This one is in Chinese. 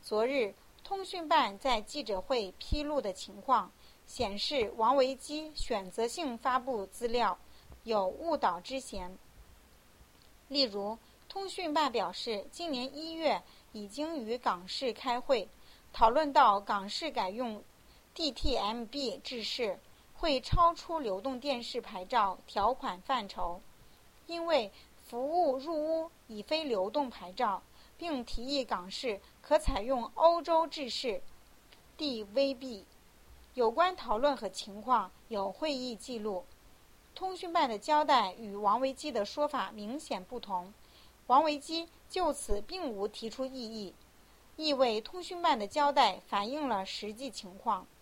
昨日，通讯办在记者会披露的情况显示，王维基选择性发布资料有误导之嫌。例如，通讯办表示，今年1月已经与港视开会，讨论到港视改用 DTMB 制式会超出流动电视牌照条款范畴，因为服务入屋已非流动牌照，并提议港视可采用欧洲制式 DVB。 有关讨论和情况有会议记录。通讯办的交代与王维基的说法明显不同，王维基就此并无提出异议，意味通讯办的交代反映了实际情况。